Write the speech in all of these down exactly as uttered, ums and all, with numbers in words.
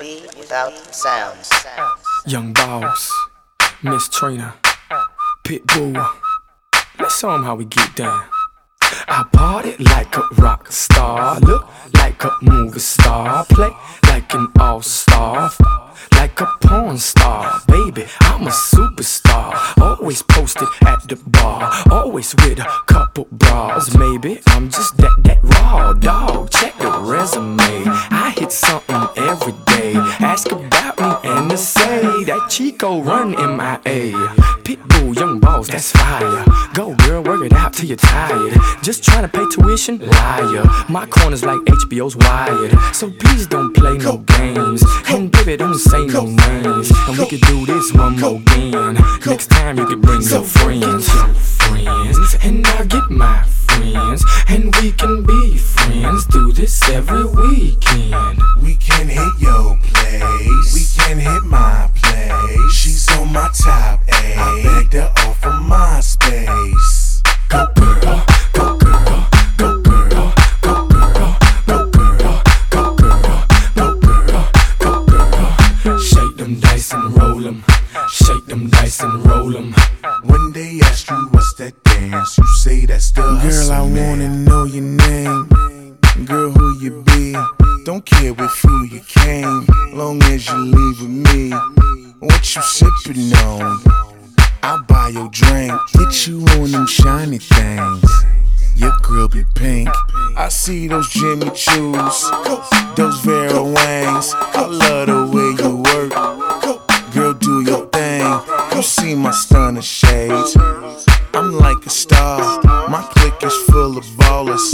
be without sounds. Young Boss, Miss Trina, Pitbull. Let's show 'em how we get down. I party like a rock star, look like a movie star, play like an all-star, like a porn star. Baby, I'm a superstar, always posted at the bar, always with a couple bras. Maybe I'm just that, that raw dog, check the resume. I hit something every day, ask about me and they say that Chico run M I A. Pitbull, Young Boss, that's fire. Go girl, work it out till you're tired. Just trying to pay tuition, liar. My corner's like H B O's Wired, so please don't play no games. And baby, don't say no names. And we could do this one more again. Next time you can bring your friends, your friends, and I'll get my friends, and we can be friends. Do this every weekend. We can hit your place, we can hit my place. She's on my top A, I begged her off of MySpace. Go girl, go girl, go girl, go girl, go girl, go girl, go girl, go girl. Shake them dice and roll 'em, shake them dice and roll 'em. When they ask you what's that dance, you say that's the hustle. Girl, I wanna know your name, girl, who you be. Don't care with who you came, long as you leave with me. What you sippin' on? I'll buy your drink, get you on them shiny things. Your girl be pink, I see those Jimmy Choos, those Vera Wangs. I love the way you work, girl, do your thing. You see my stunner shades, I'm like a star. My clique is full of ballers,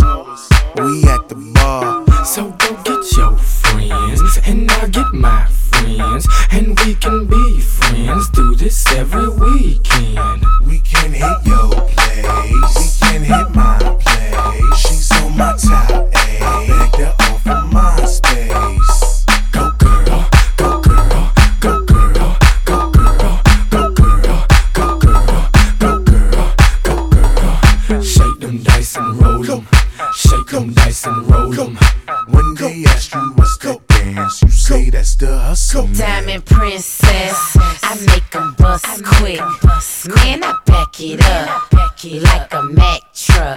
we at the bar. So go get your friends, and I'll get my friends, and we can be friends. Do this every weekend. We can hit your place, we can hit my place. She's on my top A, I begged her off of MySpace. Go girl, go girl, go girl, go girl, go girl, go girl, go girl, go girl. Shake them dice and roll 'em, shake them dice and roll 'em. When they ask you what's that dance, you say that's the hustle. Diamond princess, I make 'em bust quick. Man, I back it up like a Mack truck.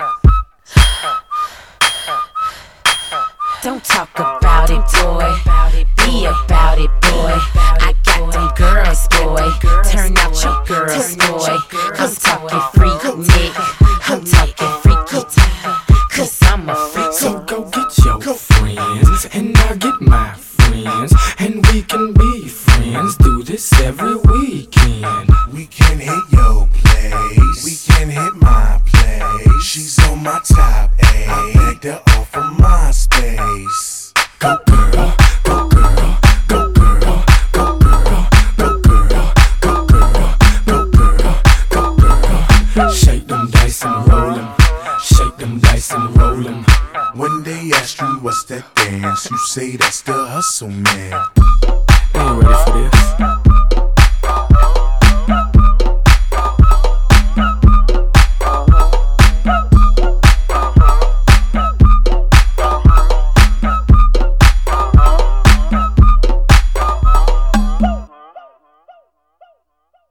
Don't talk about it, boy. Be about it, boy. I got them girls, boy. Turn out your girls, boy. I'm talking freak, Nick. I'm talking freaky time, 'cause I'm a freak. So go get your friends, and I'll get my friends, and we can be friends. Do this every weekend. We can hit your place, we can hit my place. She's on my top A, I begged her off of MySpace. Go girl, go girl, go girl, go girl, go girl, go girl, go girl, go girl. Shake them dice and roll 'em, shake them dice and roll 'em. When they ask you what's that dance, you say that's the hustle, man. Ain't ready for this.